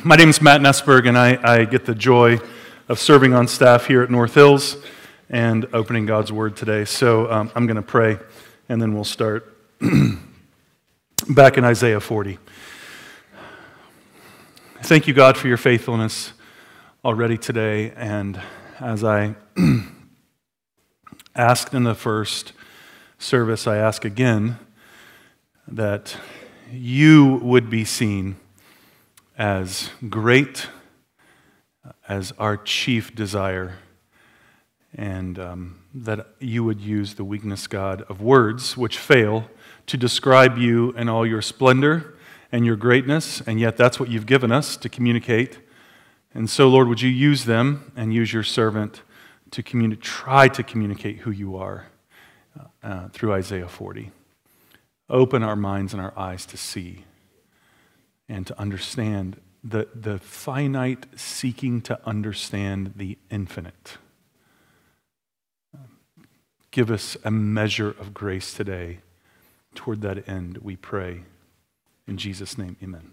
My name is Matt Nessberg, and I get the joy of serving on staff here at North Hills and opening God's Word today. So I'm going to pray, and then we'll start back in Isaiah 40. Thank you, God, for your faithfulness already today. And as I asked in the first service, I ask again that you would be seen as great, as our chief desire, and that you would use the weakness, God, of words which fail to describe you in all your splendor and your greatness, and yet that's what you've given us to communicate. And so, Lord, would you use them and use your servant to try to communicate who you are through Isaiah 40. Open our minds and our eyes to see and to understand the finite seeking to understand the infinite. Give us a measure of grace today toward that end, we pray. In Jesus' name, amen.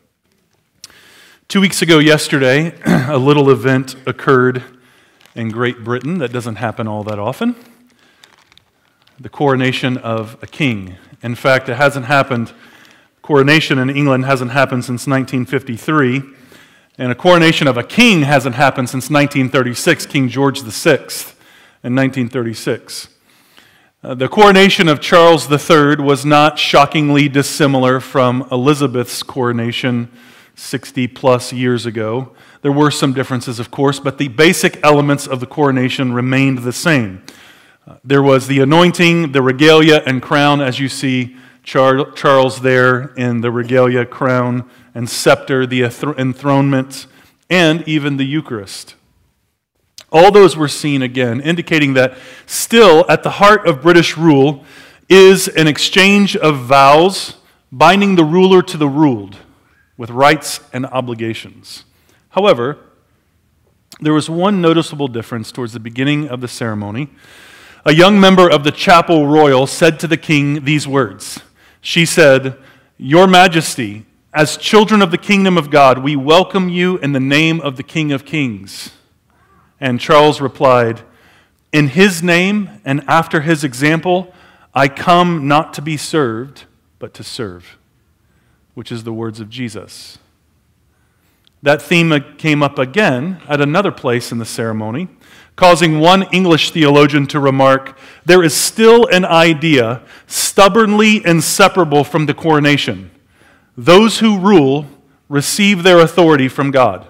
2 weeks ago yesterday, a little event occurred in Great Britain that doesn't happen all that often. The coronation of a king. In fact, it hasn't happened. Coronation in England hasn't happened since 1953, and a coronation of a king hasn't happened since 1936, King George VI in 1936. The coronation of Charles III was not shockingly dissimilar from Elizabeth's coronation 60-plus years ago. There were some differences, of course, but the basic elements of the coronation remained the same. There was the anointing, the regalia, and crown, as you see Charles there in the regalia, crown, and scepter, the enthronement, and even the Eucharist. All those were seen again, indicating that still at the heart of British rule is an exchange of vows binding the ruler to the ruled with rights and obligations. However, there was one noticeable difference towards the beginning of the ceremony. A young member of the Chapel Royal said to the king these words. She said, "Your Majesty, as children of the kingdom of God, we welcome you in the name of the King of Kings." And Charles replied, "In his name and after his example, I come not to be served, but to serve," which is the words of Jesus. That theme came up again at another place in the ceremony, causing one English theologian to remark, "There is still an idea stubbornly inseparable from the coronation. Those who rule receive their authority from God."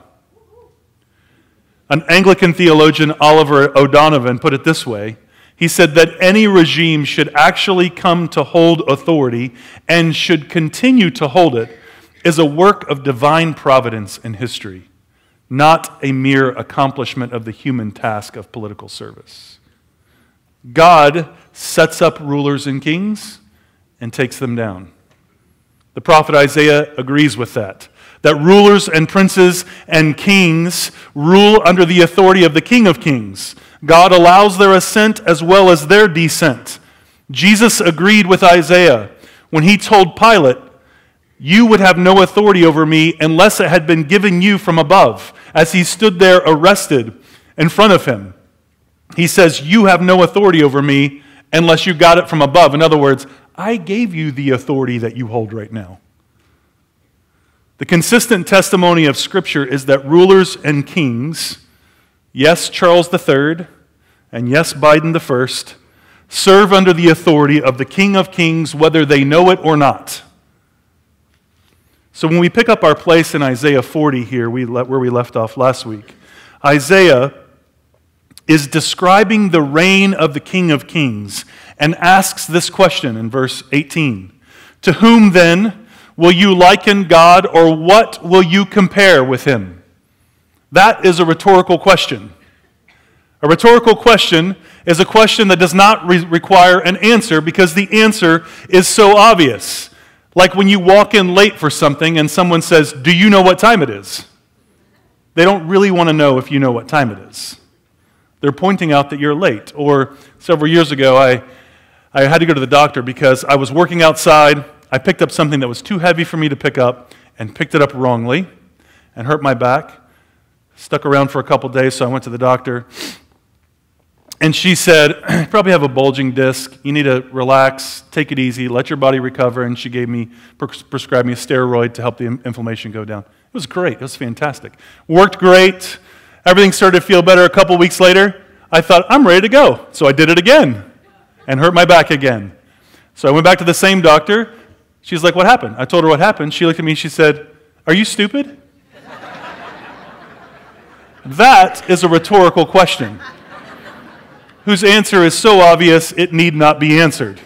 An Anglican theologian, Oliver O'Donovan, put it this way. He said that any regime should actually come to hold authority and should continue to hold it is a work of divine providence in history, not a mere accomplishment of the human task of political service. God sets up rulers and kings and takes them down. The prophet Isaiah agrees with that rulers and princes and kings rule under the authority of the King of Kings. God allows their ascent as well as their descent. Jesus agreed with Isaiah when he told Pilate, "You would have no authority over me unless it had been given you from above," as he stood there arrested in front of him. He says, "You have no authority over me unless you got it from above." In other words, I gave you the authority that you hold right now. The consistent testimony of Scripture is that rulers and kings, yes, Charles III, and yes, Biden I, serve under the authority of the King of Kings, whether they know it or not. So when we pick up our place in Isaiah 40 here, where we left off last week, Isaiah is describing the reign of the King of Kings and asks this question in verse 18. "To whom then will you liken God, or what will you compare with him?" That is a rhetorical question. A rhetorical question is a question that does not require an answer because the answer is so obvious. Like when you walk in late for something and someone says, "Do you know what time it is?" They don't really want to know if you know what time it is. They're pointing out that you're late. Or several years ago, I had to go to the doctor because I was working outside. I picked up something that was too heavy for me to pick up and picked it up wrongly. and hurt my back. Stuck around for a couple days, so I went to the doctor. And she said, you probably have a bulging disc. You need to relax, take it easy, let your body recover. And she prescribed me a steroid to help the inflammation go down. It was great. It was fantastic. Worked great. Everything started to feel better. A couple weeks later, I thought, I'm ready to go. So I did it again and hurt my back again. So I went back to the same doctor. She's like, what happened? I told her what happened. She looked at me and she said, are you stupid? That is a rhetorical question, whose answer is so obvious it need not be answered.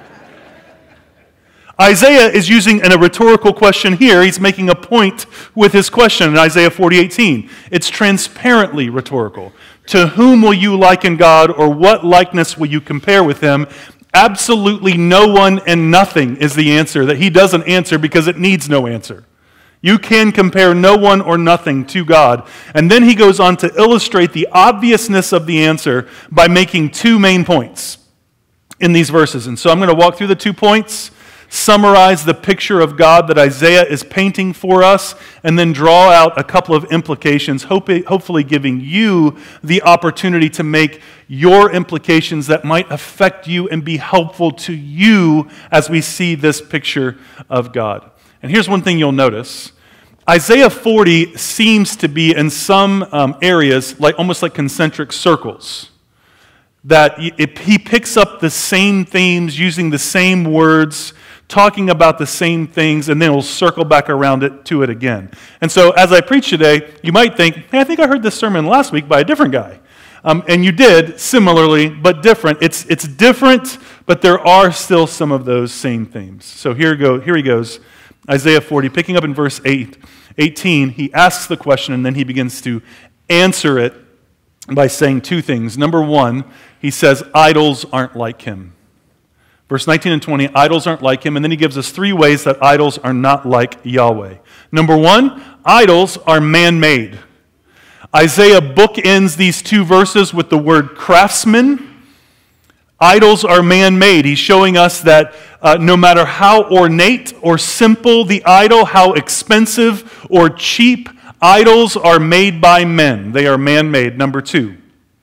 Isaiah is using a rhetorical question here. He's making a point with his question in Isaiah 40:18. It's transparently rhetorical. To whom will you liken God, or what likeness will you compare with him? Absolutely no one and nothing is the answer that he doesn't answer because it needs no answer. You can compare no one or nothing to God. And then he goes on to illustrate the obviousness of the answer by making two main points in these verses. And so I'm going to walk through the 2 points, summarize the picture of God that Isaiah is painting for us, and then draw out a couple of implications, hopefully giving you the opportunity to make your implications that might affect you and be helpful to you as we see this picture of God. And here's one thing you'll notice. Isaiah 40 seems to be in some areas almost like concentric circles. That he picks up the same themes, using the same words, talking about the same things, and then he'll circle back around to it again. And so as I preach today, you might think, hey, I think I heard this sermon last week by a different guy. And you did, similarly, but different. It's different, but there are still some of those same themes. So here he goes. Isaiah 40, picking up in verse 18, he asks the question and then he begins to answer it by saying two things. Number one, he says, idols aren't like him. Verse 19 and 20, idols aren't like him. And then he gives us 3 ways that idols are not like Yahweh. Number one, idols are man-made. Isaiah bookends these 2 verses with the word craftsman. Idols are man-made. He's showing us that no matter how ornate or simple the idol, how expensive or cheap, idols are made by men. They are man-made. Number 2,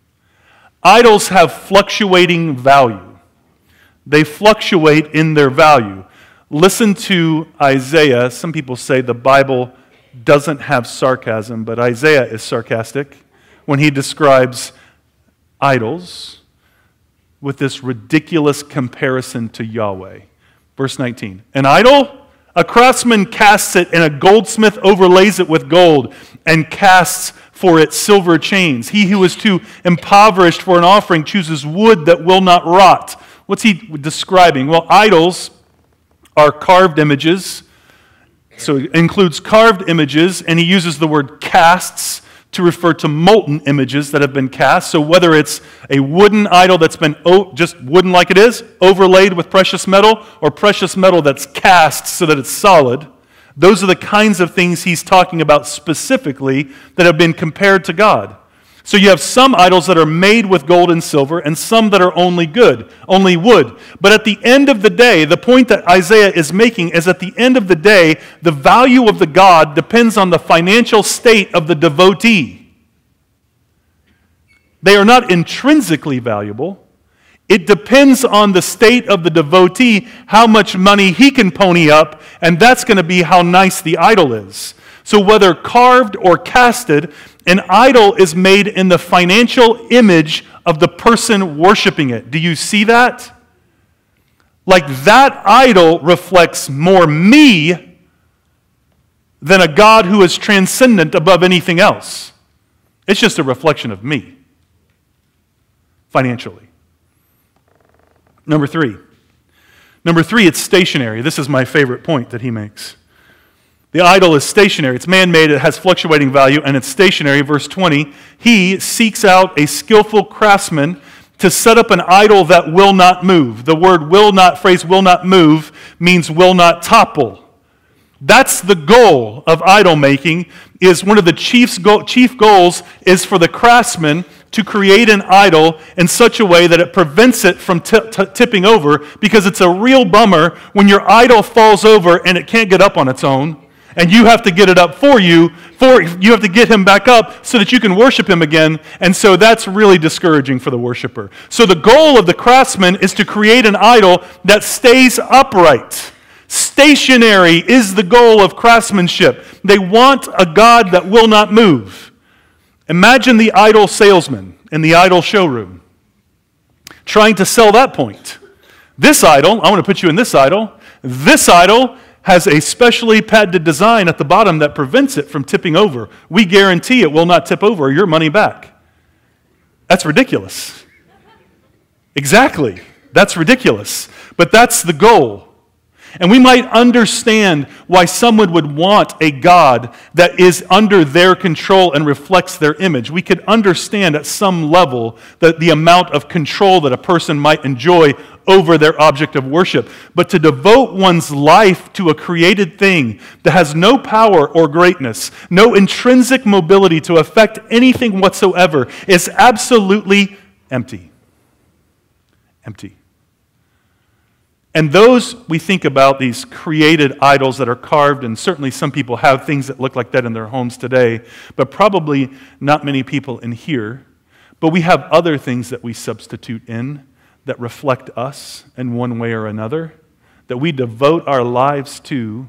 idols have fluctuating value. They fluctuate in their value. Listen to Isaiah. Some people say the Bible doesn't have sarcasm, but Isaiah is sarcastic when he describes idols with this ridiculous comparison to Yahweh. Verse 19, an idol? A craftsman casts it, and a goldsmith overlays it with gold and casts for it silver chains. He who is too impoverished for an offering chooses wood that will not rot. What's he describing? Well, idols are carved images. So it includes carved images, and he uses the word casts to refer to molten images that have been cast. So whether it's a wooden idol that's been just wooden like it is, overlaid with precious metal, or precious metal that's cast so that it's solid, those are the kinds of things he's talking about specifically that have been compared to God. So you have some idols that are made with gold and silver, and some that are only wood. But at the end of the day, the point that Isaiah is making is at the end of the day, the value of the God depends on the financial state of the devotee. They are not intrinsically valuable. It depends on the state of the devotee, how much money he can pony up, and that's going to be how nice the idol is. So whether carved or casted, an idol is made in the financial image of the person worshiping it. Do you see that? Like that idol reflects more me than a God who is transcendent above anything else. It's just a reflection of me, financially. Number three, it's stationary. This is my favorite point that he makes. The idol is stationary. It's man-made, it has fluctuating value, and it's stationary. Verse 20, he seeks out a skillful craftsman to set up an idol that will not move. The phrase will not move means will not topple. That's the goal of idol making, is one of the chief goals is for the craftsman to create an idol in such a way that it prevents it from tipping over, because it's a real bummer when your idol falls over and it can't get up on its own. And you have to get it up for you. You have to get him back up so that you can worship him again. And so that's really discouraging for the worshiper. So the goal of the craftsman is to create an idol that stays upright. Stationary is the goal of craftsmanship. They want a God that will not move. Imagine the idol salesman in the idol showroom trying to sell that point. This idol, I want to put you in this idol. This idol has a specially patented design at the bottom that prevents it from tipping over. We guarantee it will not tip over or your money back. That's ridiculous. Exactly. That's ridiculous. But that's the goal. And we might understand why someone would want a God that is under their control and reflects their image. We could understand at some level that the amount of control that a person might enjoy over their object of worship. But to devote one's life to a created thing that has no power or greatness, no intrinsic mobility to affect anything whatsoever, is absolutely empty. Empty. And those we think about, these created idols that are carved, and certainly some people have things that look like that in their homes today, but probably not many people in here. But we have other things that we substitute in that reflect us in one way or another, that we devote our lives to.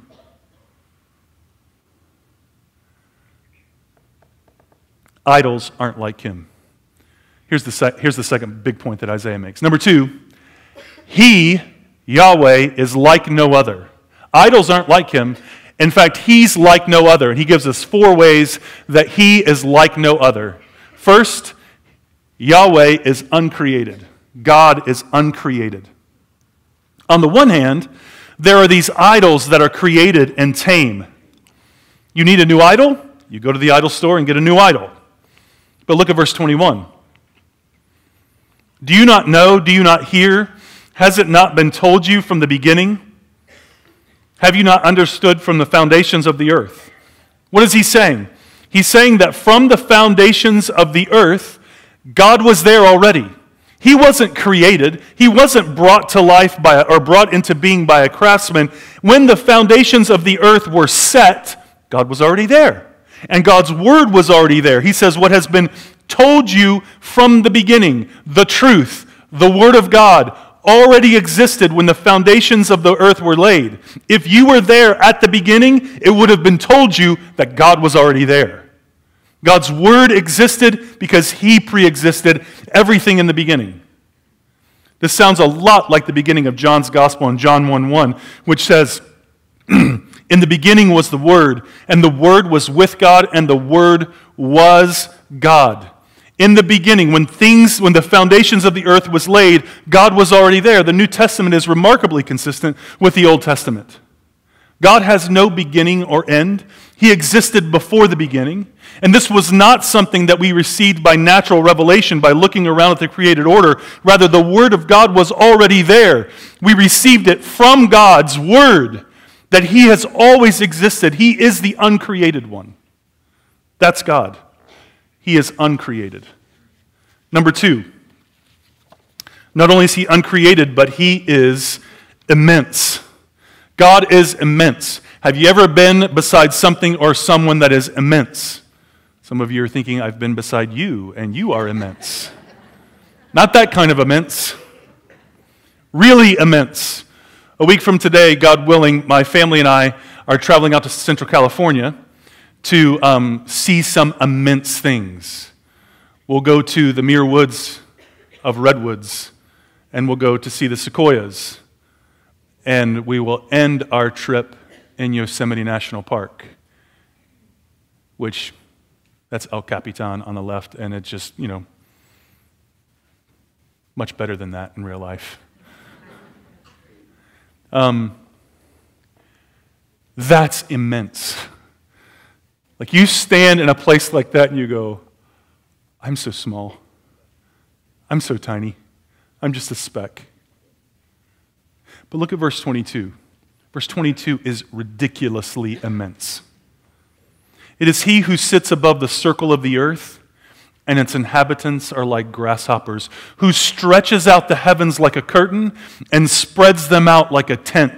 Idols aren't like him. Here's the second big point that Isaiah makes. Number 2, he, Yahweh, is like no other. Idols aren't like him. In fact, he's like no other. And he gives us 4 ways that he is like no other. First, Yahweh is uncreated. God is uncreated. On the one hand, there are these idols that are created and tame. You need a new idol? You go to the idol store and get a new idol. But look at verse 21. Do you not know? Do you not hear? Has it not been told you from the beginning? Have you not understood from the foundations of the earth? What is he saying? He's saying that from the foundations of the earth, God was there already. He wasn't created. He wasn't brought to life or brought into being by a craftsman. When the foundations of the earth were set, God was already there. And God's word was already there. He says, what has been told you from the beginning, the truth, the word of God, already existed when the foundations of the earth were laid. If you were there at the beginning, it would have been told you that God was already there. God's word existed because he pre-existed everything in the beginning. This sounds a lot like the beginning of John's gospel in John 1:1, which says, in the beginning was the Word, and the Word was with God, and the Word was God. In the beginning, when the foundations of the earth was laid, God was already there. The New Testament is remarkably consistent with the Old Testament. God has no beginning or end. He existed before the beginning. And this was not something that we received by natural revelation, by looking around at the created order. Rather, the Word of God was already there. We received it from God's Word, that he has always existed. He is the uncreated one. That's God. He is uncreated. Number 2, not only is he uncreated, but he is immense. God is immense. Have you ever been beside something or someone that is immense? Some of you are thinking, I've been beside you, and you are immense. Not that kind of immense. Really immense. A week from today, God willing, my family and I are traveling out to Central California to see some immense things. We'll go to the Muir Woods of redwoods, and we'll go to see the sequoias, and we will end our trip in Yosemite National Park, which, that's El Capitan on the left, and it's just, much better than that in real life. That's immense. Like, you stand in a place like that and you go, I'm so small. I'm so tiny. I'm just a speck. But look at verse 22. Verse 22 is ridiculously immense. It is he who sits above the circle of the earth, and its inhabitants are like grasshoppers, who stretches out the heavens like a curtain and spreads them out like a tent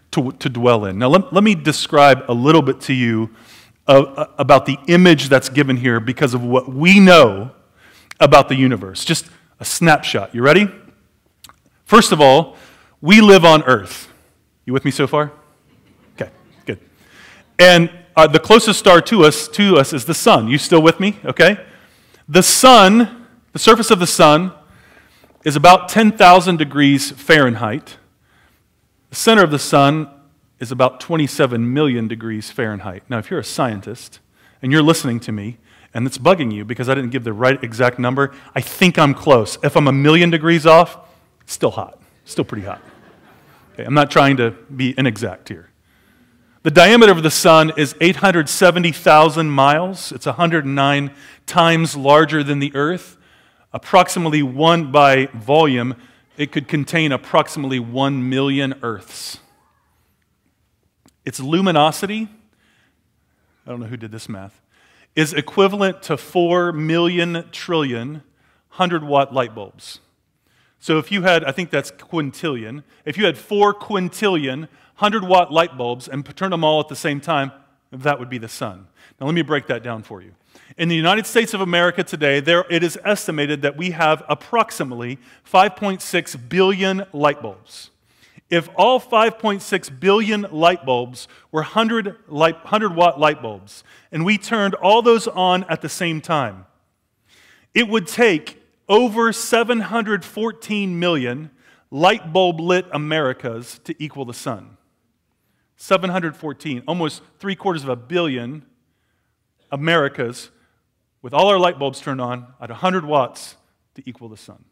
to dwell in. Now, let me describe a little bit to you about the image that's given here because of what we know about the universe. Just a snapshot. You ready? First of all, we live on Earth. You with me so far? Okay, good. And the closest star to us is the sun. You still with me? Okay. The sun, the surface of the sun, is about 10,000 degrees Fahrenheit. The center of the sun is about 27 million degrees Fahrenheit. Now, if you're a scientist and you're listening to me and it's bugging you because I didn't give the right exact number, I think I'm close. If I'm a million degrees off, it's still hot, still pretty hot. Okay, I'm not trying to be inexact here. The diameter of the sun is 870,000 miles. It's 109 times larger than the Earth. Approximately one by volume, it could contain approximately 1 million Earths. Its luminosity, I don't know who did this math, is equivalent to 4 million trillion 100-watt light bulbs. So if you had, I think that's quintillion, if you had 4 quintillion 100-watt light bulbs and turn them all at the same time, that would be the sun. Now let me break that down for you. In the United States of America today, it is estimated that we have approximately 5.6 billion light bulbs. If all 5.6 billion light bulbs were 100-watt light bulbs, and we turned all those on at the same time, it would take over 714 million light bulb lit Americas to equal the sun. 714, almost 750 million Americas with all our light bulbs turned on at 100 watts to equal the sun.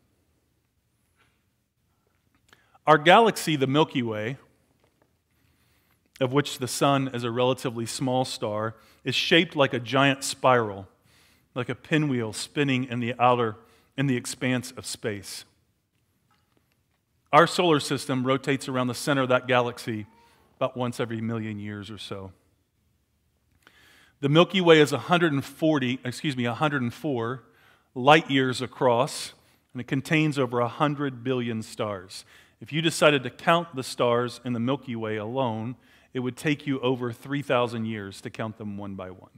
Our galaxy, the Milky Way, of which the sun is a relatively small star, is shaped like a giant spiral, like a pinwheel spinning in the expanse of space. Our solar system rotates around the center of that galaxy about once every million years or so. The Milky Way is 104 light years across, and it contains over 100 billion stars. If you decided to count the stars in the Milky Way alone, it would take you over 3,000 years to count them one by one.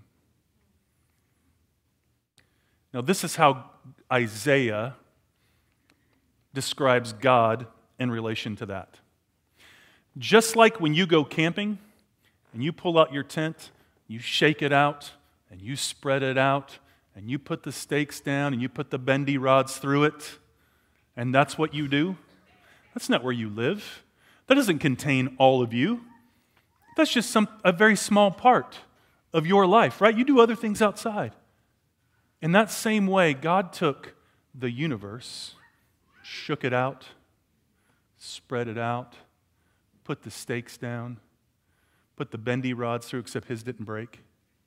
Now, this is how Isaiah describes God in relation to that. Just like when you go camping and you pull out your tent, you shake it out and you spread it out and you put the stakes down and you put the bendy rods through it, and that's what you do. That's not where you live. That doesn't contain all of you. That's just a very small part of your life, right? You do other things outside. In that same way, God took the universe, shook it out, spread it out, put the stakes down, put the bendy rods through, except his didn't break,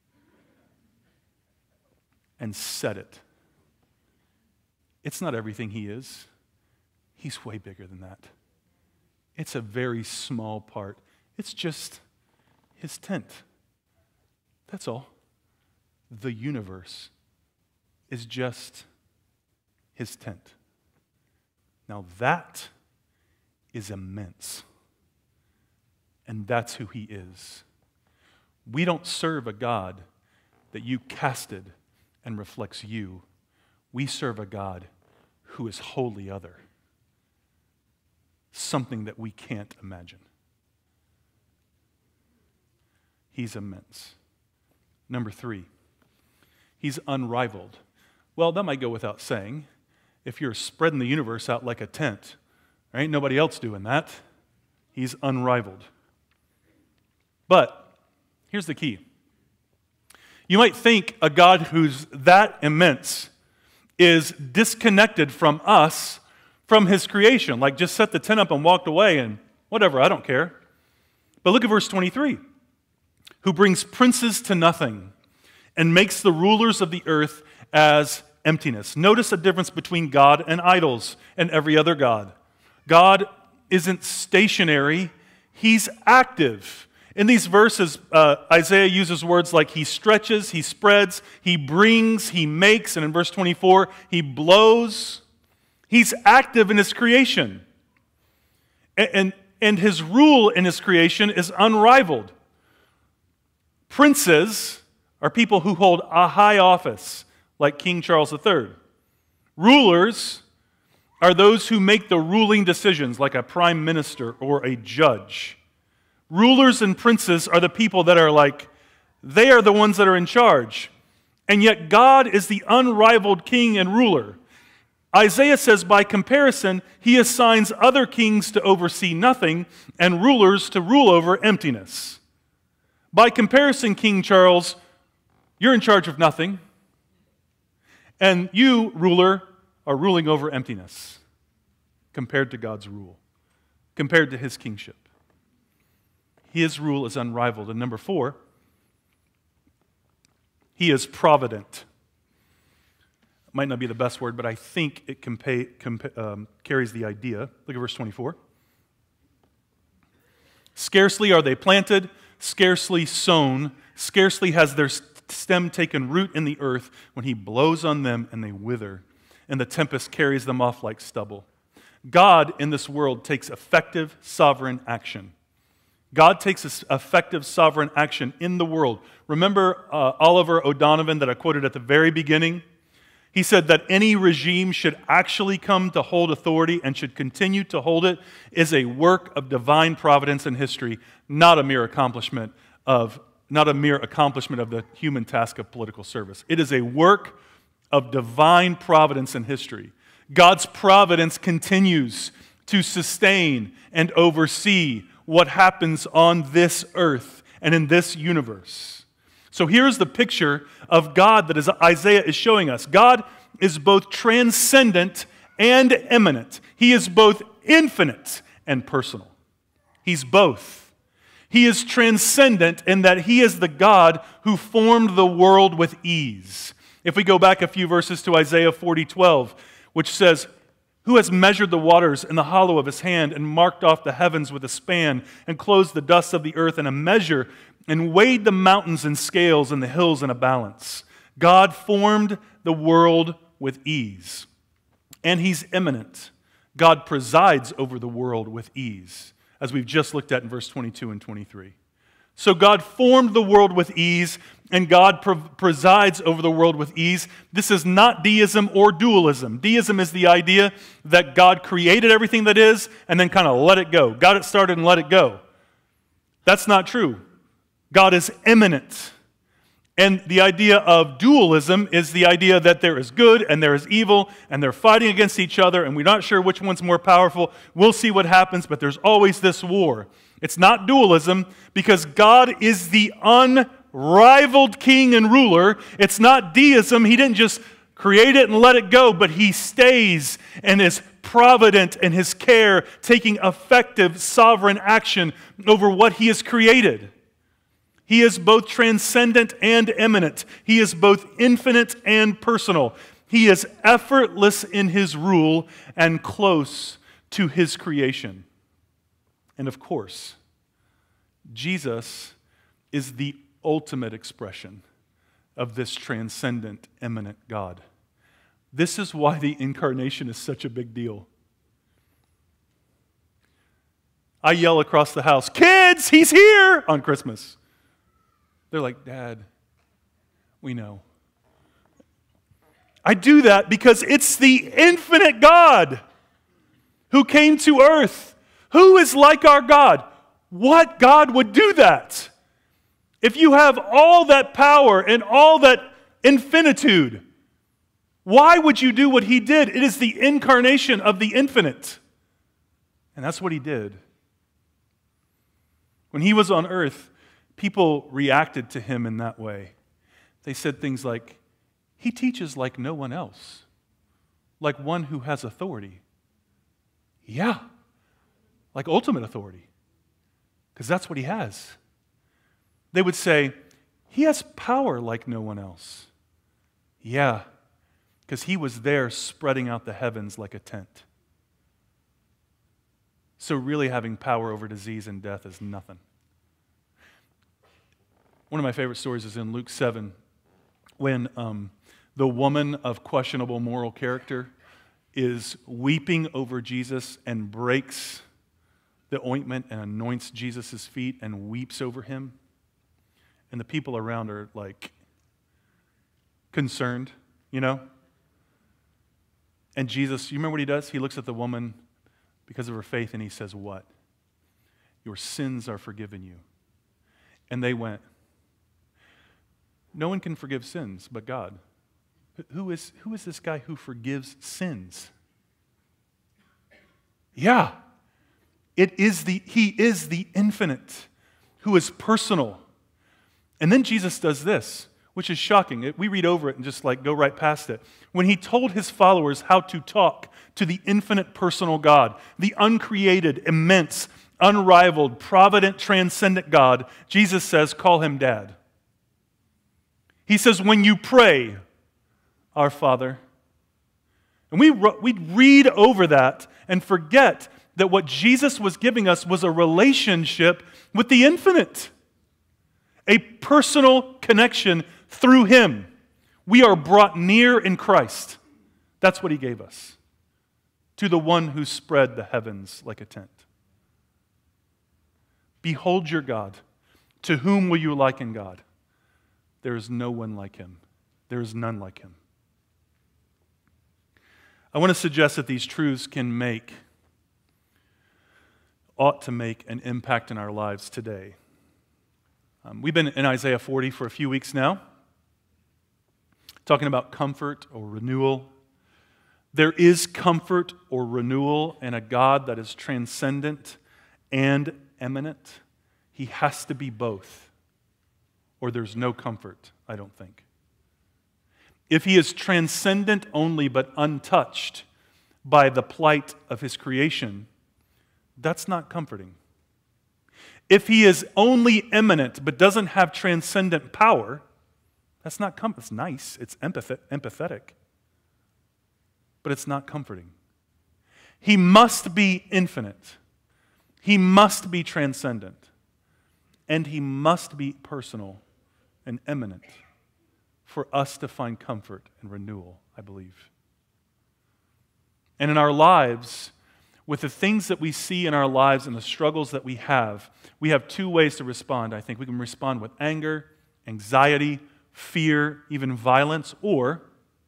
and set it. It's not everything he is. He's way bigger than that. It's a very small part. It's just his tent. That's all. The universe is just his tent. Now that is immense. And that's who he is. We don't serve a God that you casted and reflects you. We serve a God who is wholly other. Something that we can't imagine. He's immense. Number 3, he's unrivaled. Well, that might go without saying. If you're spreading the universe out like a tent, there ain't nobody else doing that. He's unrivaled. But here's the key. You might think a God who's that immense is disconnected from us, from his creation, like just set the tent up and walked away and whatever, I don't care. But look at verse 23. Who brings princes to nothing and makes the rulers of the earth as emptiness. Notice the difference between God and idols and every other god. God isn't stationary, he's active. In these verses, Isaiah uses words like he stretches, he spreads, he brings, he makes, and in verse 24, he blows. He's active in his creation. And and his rule in his creation is unrivaled. Princes are people who hold a high office, like King Charles III. Rulers are those who make the ruling decisions, like a prime minister or a judge. Rulers and princes are the people that are like, they are the ones that are in charge. And yet God is the unrivaled king and ruler. Isaiah says, by comparison, he assigns other kings to oversee nothing and rulers to rule over emptiness. By comparison, King Charles, you're in charge of nothing. And you, ruler, are ruling over emptiness compared to God's rule, compared to his kingship. His rule is unrivaled. And number 4, he is provident. Might not be the best word, but I think it carries the idea. Look at verse 24. Scarcely are they planted, scarcely sown, scarcely has their stem taken root in the earth when he blows on them and they wither, and the tempest carries them off like stubble. God in this world takes effective sovereign action. God takes effective sovereign action in the world. Remember Oliver O'Donovan that I quoted at the very beginning? He said that any regime should actually come to hold authority and should continue to hold it is a work of divine providence in history, not a mere accomplishment of the human task of political service. It is a work of divine providence in history. God's providence continues to sustain and oversee what happens on this earth and in this universe. So here's the picture of God that Isaiah is showing us. God is both transcendent and immanent. He is both infinite and personal. He's both. He is transcendent in that he is the God who formed the world with ease. If we go back a few verses to Isaiah 40:12, which says, "Who has measured the waters in the hollow of his hand and marked off the heavens with a span and closed the dust of the earth in a measure and weighed the mountains in scales and the hills in a balance?" God formed the world with ease. And he's immanent. God presides over the world with ease, as we've just looked at in verse 22 and 23. So God formed the world with ease, and God presides over the world with ease. This is not deism or dualism. Deism is the idea that God created everything that is and then kind of let it go. Got it started and let it go. That's not true. God is immanent. And the idea of dualism is the idea that there is good and there is evil and they're fighting against each other and we're not sure which one's more powerful. We'll see what happens, but there's always this war. It's not dualism because God is the unrivaled king and ruler. It's not deism. He didn't just create it and let it go, but he stays and is provident in his care, taking effective sovereign action over what he has created. He is both transcendent and immanent. He is both infinite and personal. He is effortless in his rule and close to his creation. And of course, Jesus is the ultimate expression of this transcendent, immanent God. This is why the incarnation is such a big deal. I yell across the house, "Kids, he's here!" on Christmas. They're like, "Dad, we know." I do that because it's the infinite God who came to earth. Who is like our God? What God would do that? If you have all that power and all that infinitude, why would you do what he did? It is the incarnation of the infinite. And that's what he did. When he was on earth, people reacted to him in that way. They said things like, "He teaches like no one else, like one who has authority." Yeah, like ultimate authority, because that's what he has. They would say, "He has power like no one else." Yeah, because he was there spreading out the heavens like a tent. So really having power over disease and death is nothing. One of my favorite stories is in Luke 7, when the woman of questionable moral character is weeping over Jesus and breaks the ointment and anoints Jesus' feet and weeps over him. And the people around are like concerned, you know? And Jesus, you remember what he does? He looks at the woman because of her faith and he says, what? Your sins are forgiven you. And they went, no one can forgive sins but God. Who is this guy who forgives sins? Yeah. He is the infinite, who is personal. And then Jesus does this, which is shocking. We read over it and just like go right past it. When he told his followers how to talk to the infinite personal God, the uncreated, immense, unrivaled, provident, transcendent God, Jesus says, call him Dad. He says, when you pray, our Father. And we read over that and forget that what Jesus was giving us was a relationship with the infinite. A personal connection through him. We are brought near in Christ. That's what he gave us. To the one who spread the heavens like a tent. Behold your God. To whom will you liken God? There is no one like him. There is none like him. I want to suggest that these truths ought to make an impact in our lives today. We've been in Isaiah 40 for a few weeks now, talking about comfort or renewal. There is comfort or renewal in a God that is transcendent and eminent. He has to be both, or there's no comfort, I don't think. If he is transcendent only but untouched by the plight of his creation, that's not comforting. If he is only immanent but doesn't have transcendent power, that's not comfort. It's nice, it's empathetic, but it's not comforting. He must be infinite. He must be transcendent. And he must be personal and immanent for us to find comfort and renewal, I believe. And in our lives, with the things that we see in our lives and the struggles that we have two ways to respond, I think. We can respond with anger, anxiety, fear, even violence, or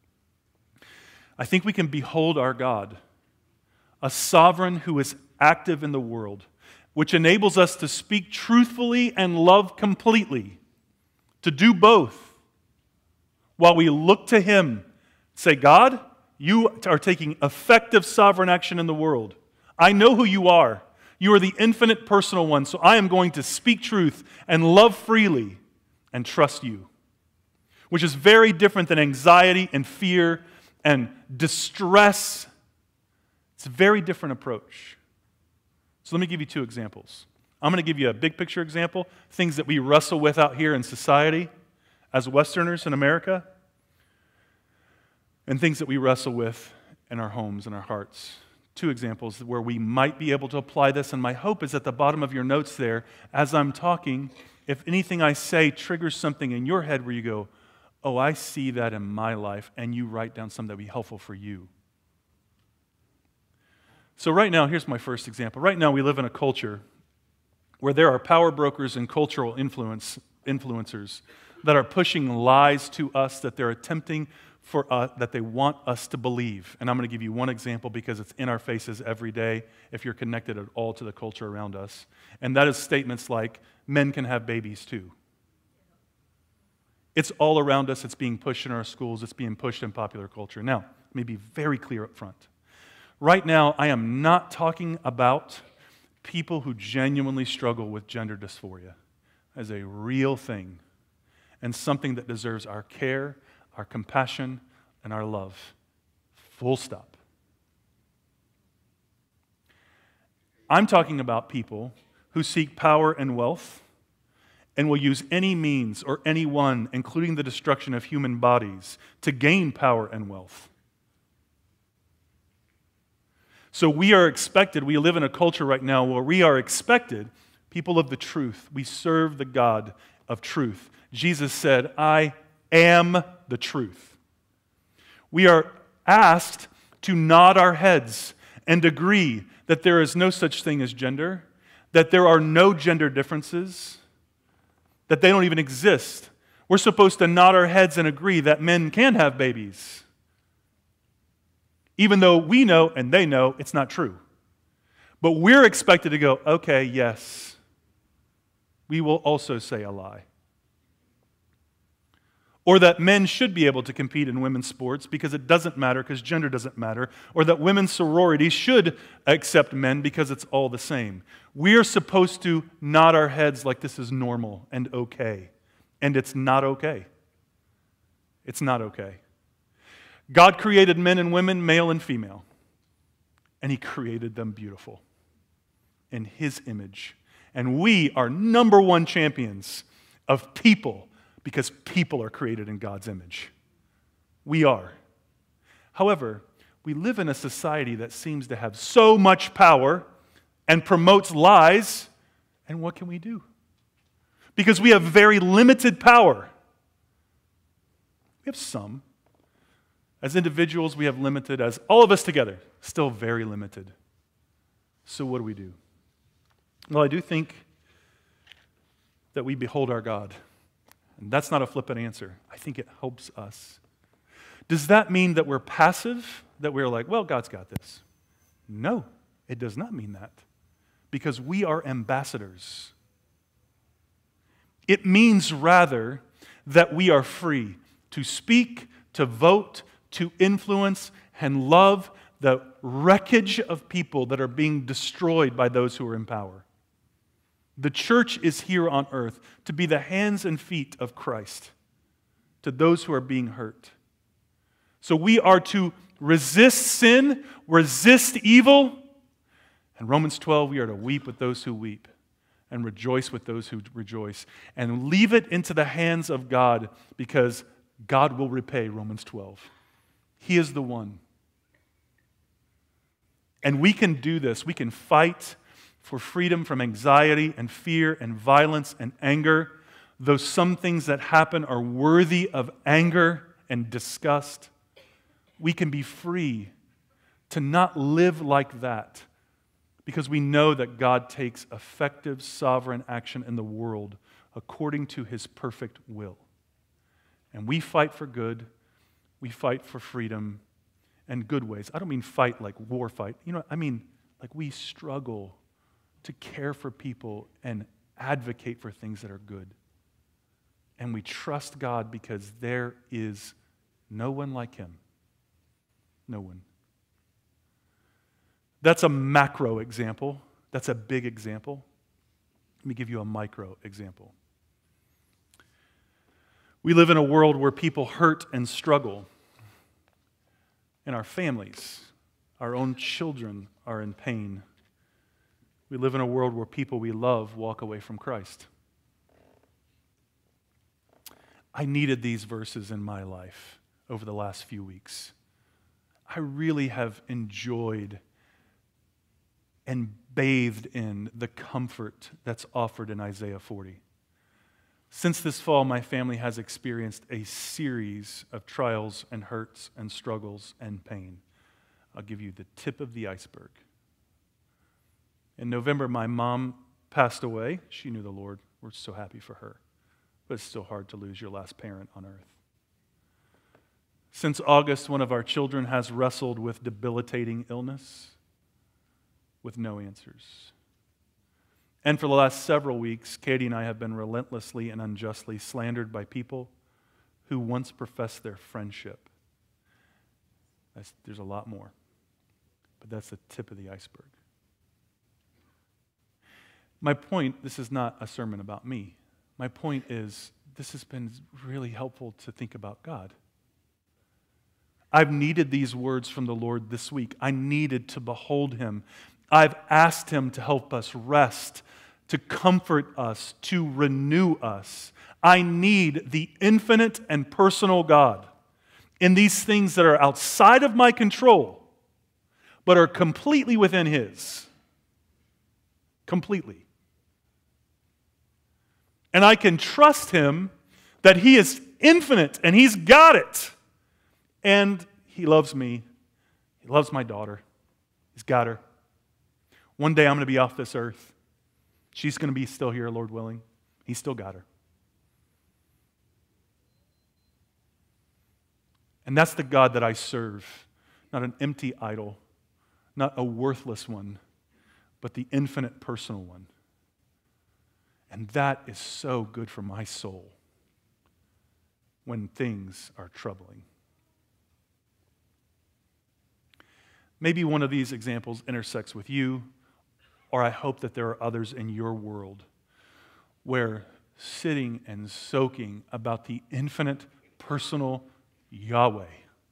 I think we can behold our God, a sovereign who is active in the world, which enables us to speak truthfully and love completely, to do both, while we look to him, say, God, you are taking effective sovereign action in the world. I know who you are. You are the infinite personal one, so I am going to speak truth and love freely and trust you, which is very different than anxiety and fear and distress. It's a very different approach. So let me give you two examples. I'm going to give you a big picture example, things that we wrestle with out here in society as Westerners in America, and things that we wrestle with in our homes and our hearts. Two examples where we might be able to apply this, and my hope is at the bottom of your notes there, as I'm talking, if anything I say triggers something in your head where you go, oh, I see that in my life, and you write down something that would be helpful for you. So right now, here's my first example. Right now, we live in a culture where there are power brokers and cultural influencers that are pushing lies to us that they're attempting that they want us to believe. And I'm going to give you one example because it's in our faces every day if you're connected at all to the culture around us. And that is statements like, men can have babies too. It's all around us. It's being pushed in our schools. It's being pushed in popular culture. Now, let me be very clear up front. Right now, I am not talking about people who genuinely struggle with gender dysphoria as a real thing and something that deserves our care, our compassion, and our love. Full stop. I'm talking about people who seek power and wealth and will use any means or anyone, including the destruction of human bodies, to gain power and wealth. So we live in a culture right now where we are expected, people of the truth, we serve the God of truth. Jesus said, I am the truth. We are asked to nod our heads and agree that there is no such thing as gender, that there are no gender differences, that they don't even exist. We're supposed to nod our heads and agree that men can have babies, even though we know and they know it's not true. But we're expected to go, okay, yes, we will also say a lie. Or that men should be able to compete in women's sports because it doesn't matter, because gender doesn't matter. Or that women's sororities should accept men because it's all the same. We are supposed to nod our heads like this is normal and okay. And it's not okay. It's not okay. God created men and women, male and female. And He created them beautiful in His image. And we are number one champions of people because people are created in God's image. We are. However, we live in a society that seems to have so much power and promotes lies, and what can we do? Because we have very limited power. We have some. As individuals, we have limited. As all of us together, still very limited. So what do? Well, I do think that we behold our God. And that's not a flippant answer. I think it helps us. Does that mean that we're passive? That we're like, well, God's got this? No, it does not mean that. Because we are ambassadors. It means rather that we are free to speak, to vote, to influence, and love the wreckage of people that are being destroyed by those who are in power. The church is here on earth to be the hands and feet of Christ to those who are being hurt. So we are to resist sin, resist evil, and Romans 12, we are to weep with those who weep and rejoice with those who rejoice and leave it into the hands of God because God will repay, Romans 12. He is the one. And we can do this. We can fight for freedom from anxiety and fear and violence and anger, though some things that happen are worthy of anger and disgust. We can be free to not live like that because we know that God takes effective sovereign action in the world according to His perfect will. And we fight for good, we fight for freedom and good ways. I don't mean fight like war fight. I mean like we struggle to care for people and advocate for things that are good. And we trust God because there is no one like Him. No one. That's a macro example. That's a big example. Let me give you a micro example. We live in a world where people hurt and struggle. In our families, our own children are in pain. We live in a world where people we love walk away from Christ. I needed these verses in my life over the last few weeks. I really have enjoyed and bathed in the comfort that's offered in Isaiah 40. Since this fall, my family has experienced a series of trials and hurts and struggles and pain. I'll give you the tip of the iceberg. In November, my mom passed away. She knew the Lord. We're so happy for her. But it's still hard to lose your last parent on earth. Since August, one of our children has wrestled with debilitating illness with no answers. And for the last several weeks, Katie and I have been relentlessly and unjustly slandered by people who once professed their friendship. There's a lot more, but that's the tip of the iceberg. My point, this is not a sermon about me. My point is, this has been really helpful to think about God. I've needed these words from the Lord this week. I needed to behold Him. I've asked Him to help us rest, to comfort us, to renew us. I need the infinite and personal God in these things that are outside of my control, but are completely within His. Completely. And I can trust Him that He is infinite and He's got it. And He loves me. He loves my daughter. He's got her. One day I'm going to be off this earth. She's going to be still here, Lord willing. He's still got her. And that's the God that I serve. Not an empty idol, not a worthless one, but the infinite personal one. And that is so good for my soul when things are troubling. Maybe one of these examples intersects with you, or I hope that there are others in your world where sitting and soaking about the infinite personal Yahweh.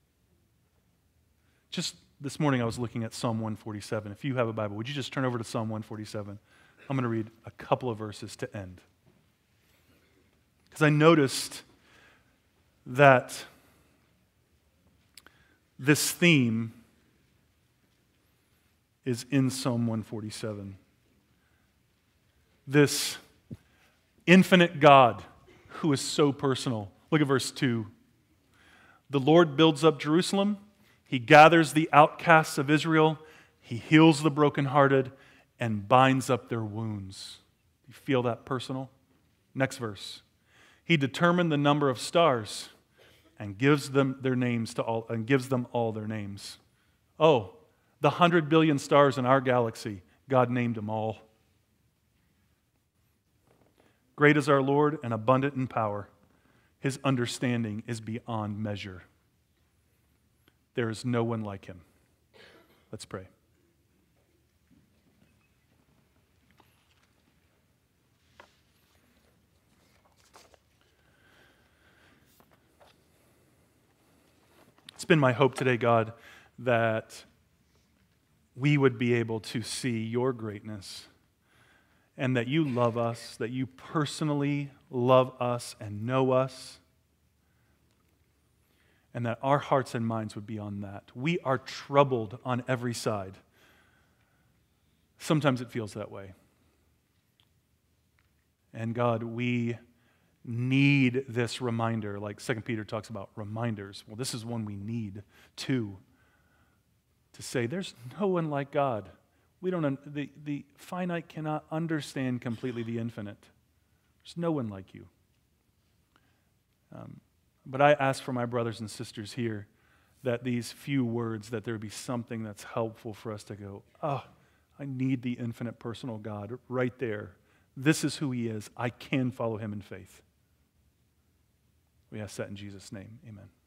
Just this morning I was looking at Psalm 147. If you have a Bible, would you just turn over to Psalm 147? I'm going to read a couple of verses to end. Because I noticed that this theme is in Psalm 147. This infinite God who is so personal. Look at verse 2. The Lord builds up Jerusalem. He gathers the outcasts of Israel. He heals the brokenhearted and binds up their wounds. You feel that personal? Next verse. He determined the number of stars and gives them their names to all, and gives them all their names. Oh, the 100 billion stars in our galaxy, God named them all. Great is our Lord and abundant in power. His understanding is beyond measure. There is no one like him. Let's pray. It's been my hope today, God, that we would be able to see your greatness and that you love us, that you personally love us and know us, and that our hearts and minds would be on that. We are troubled on every side. Sometimes it feels that way. And God, we need this reminder, like 2 Peter talks about reminders. Well, this is one we need too, to say there's no one like God. We don't. The finite cannot understand completely the infinite. There's no one like you. But I ask for my brothers and sisters here that these few words, that there be something that's helpful for us to go, oh, I need the infinite personal God right there. This is who he is. I can follow him in faith. We ask that in Jesus' name. Amen.